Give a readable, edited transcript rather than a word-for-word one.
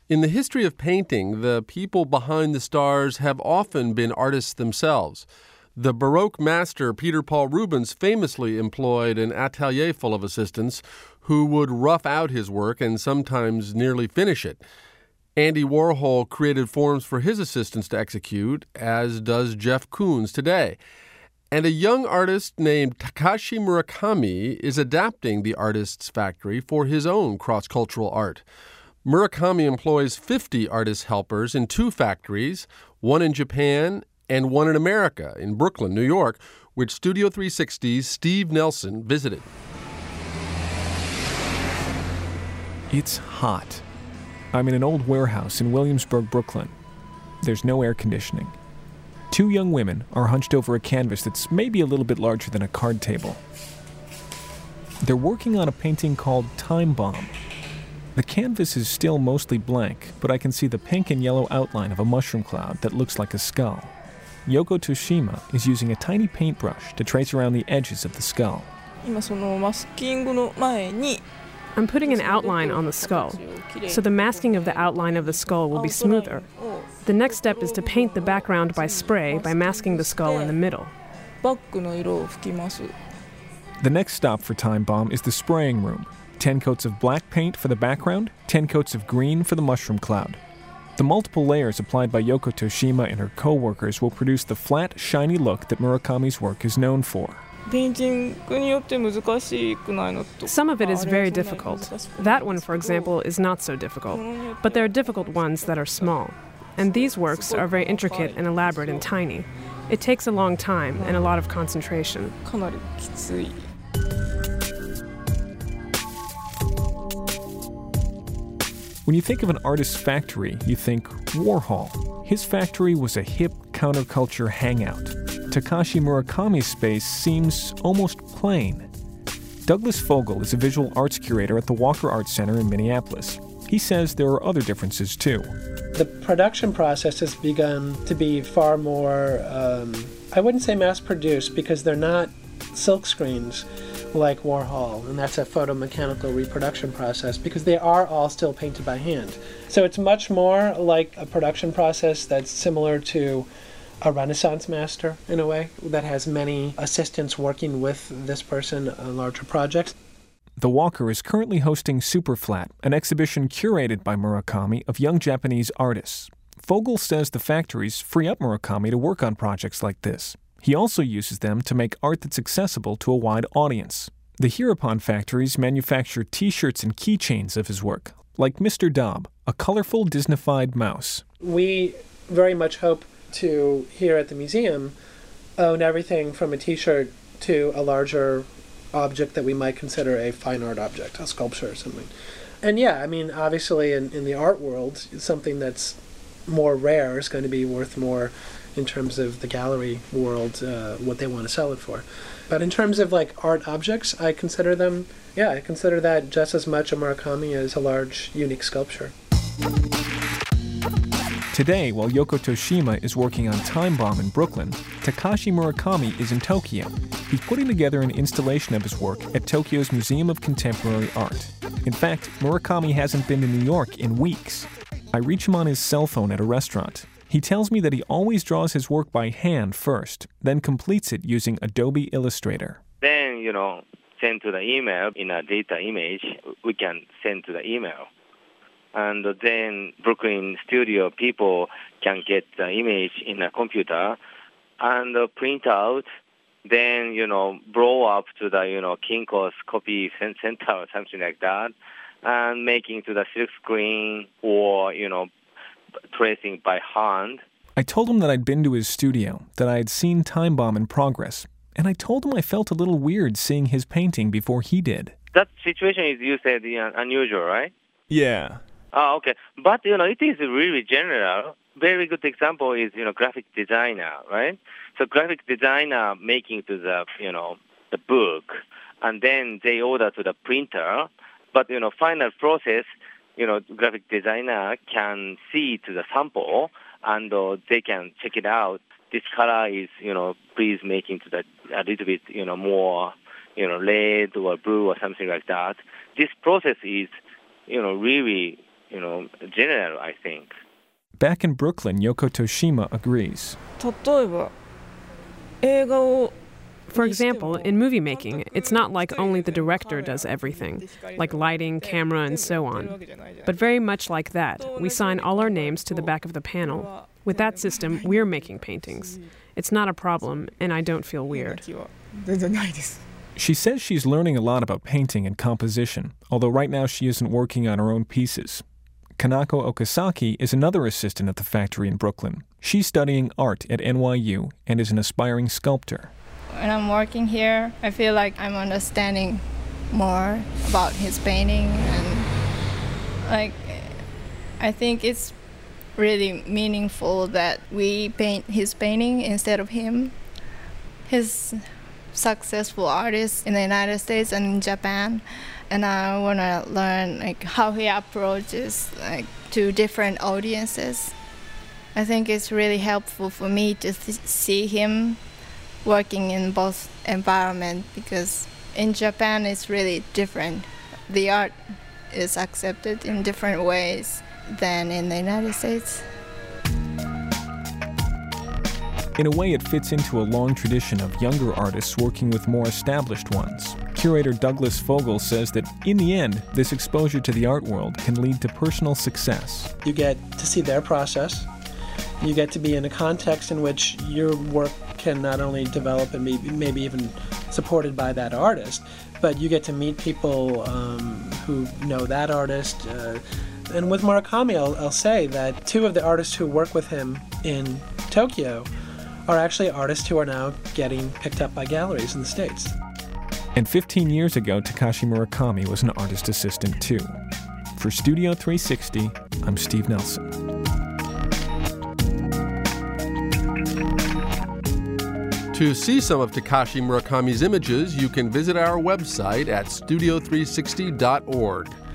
In the history of painting, the people behind the stars have often been artists themselves. The Baroque master Peter Paul Rubens famously employed an atelier full of assistants who would rough out his work and sometimes nearly finish it. Andy Warhol created forms for his assistants to execute, as does Jeff Koons today. And a young artist named Takashi Murakami is adapting the artist's factory for his own cross-cultural art. Murakami employs 50 artist helpers in 2 factories, one in Japan and one in America, in Brooklyn, New York, which Studio 360's Steve Nelson visited. It's hot. I'm in an old warehouse in Williamsburg, Brooklyn. There's no air conditioning. 2 young women are hunched over a canvas that's maybe a little bit larger than a card table. They're working on a painting called Time Bomb. The canvas is still mostly blank, but I can see the pink and yellow outline of a mushroom cloud that looks like a skull. Yoko Toshima is using a tiny paintbrush to trace around the edges of the skull. I'm putting an outline on the skull, so the masking of the outline of the skull will be smoother. The next step is to paint the background by spray by masking the skull in the middle. The next stop for Time Bomb is the spraying room. 10 coats of black paint for the background, 10 coats of green for the mushroom cloud. The multiple layers applied by Yoko Toshima and her co-workers will produce the flat, shiny look that Murakami's work is known for. Some of it is very difficult. That one, for example, is not so difficult. But there are difficult ones that are small. And these works are very intricate and elaborate and tiny. It takes a long time and a lot of concentration. When you think of an artist's factory, you think Warhol. His factory was a hip counterculture hangout. Takashi Murakami's space seems almost plain. Douglas Fogel is a visual arts curator at the Walker Art Center in Minneapolis. He says there are other differences too. The production process has begun to be far more, I wouldn't say mass-produced because they're not silk screens like Warhol, and that's a photomechanical reproduction process because they are all still painted by hand. So it's much more like a production process that's similar to a Renaissance master in a way, that has many assistants working with this person on larger projects. The Walker is currently hosting Superflat, an exhibition curated by Murakami of young Japanese artists. Fogel says the factories free up Murakami to work on projects like this. He also uses them to make art that's accessible to a wide audience. The Hereupon factories manufacture T-shirts and keychains of his work, like Mr. Dob, a colorful Disneyfied mouse. We very much hope to, here at the museum, own everything from a T-shirt to a larger object that we might consider a fine art object, a sculpture or something. And yeah, I mean, obviously in the art world, something that's more rare is going to be worth more in terms of the gallery world, what they want to sell it for. But in terms of like art objects, I consider that just as much a Murakami as a large, unique sculpture. Today, while Yoko Toshima is working on Time Bomb in Brooklyn, Takashi Murakami is in Tokyo. He's putting together an installation of his work at Tokyo's Museum of Contemporary Art. In fact, Murakami hasn't been to New York in weeks. I reach him on his cell phone at a restaurant. He tells me that he always draws his work by hand first, then completes it using Adobe Illustrator. Then, send to the email in a data image, we can send to the email. And then Brooklyn studio people can get the image in a computer and print out, then, blow up to the, Kinko's copy center or something like that, and making to the silk screen or, tracing by hand. I told him that I'd been to his studio, that I had seen Time Bomb in progress, and I told him I felt a little weird seeing his painting before he did. That situation is, you said, unusual, right? Yeah. Oh, okay. But, it is really general. Very good example is, graphic designer, right? So graphic designer making to the, the book, and then they order to the printer. But, final process, graphic designer can see to the sample, and they can check it out. This color is, please making to the a little bit, more, red or blue or something like that. This process is, really general, I think. Back in Brooklyn, Yoko Toshima agrees. For example, in movie making, it's not like only the director does everything, like lighting, camera, and so on. But very much like that, we sign all our names to the back of the panel. With that system, we're making paintings. It's not a problem, and I don't feel weird. She says she's learning a lot about painting and composition, although right now she isn't working on her own pieces. Kanako Okasaki is another assistant at the factory in Brooklyn. She's studying art at NYU and is an aspiring sculptor. When I'm working here, I feel like I'm understanding more about his painting, and I think it's really meaningful that we paint his painting instead of him. He's successful artist in the United States and in Japan, and I want to learn how he approaches to different audiences. I think it's really helpful for me to see him working in both environments, because in Japan it's really different. The art is accepted in different ways than in the United States. In a way, it fits into a long tradition of younger artists working with more established ones. Curator Douglas Fogel says that in the end, this exposure to the art world can lead to personal success. You get to see their process. You get to be in a context in which your work can not only develop and maybe even supported by that artist, but you get to meet people who know that artist. And with Murakami, I'll say that two of the artists who work with him in Tokyo are actually artists who are now getting picked up by galleries in the States. And 15 years ago, Takashi Murakami was an artist assistant too. For Studio 360, I'm Steve Nelson. To see some of Takashi Murakami's images, you can visit our website at studio360.org.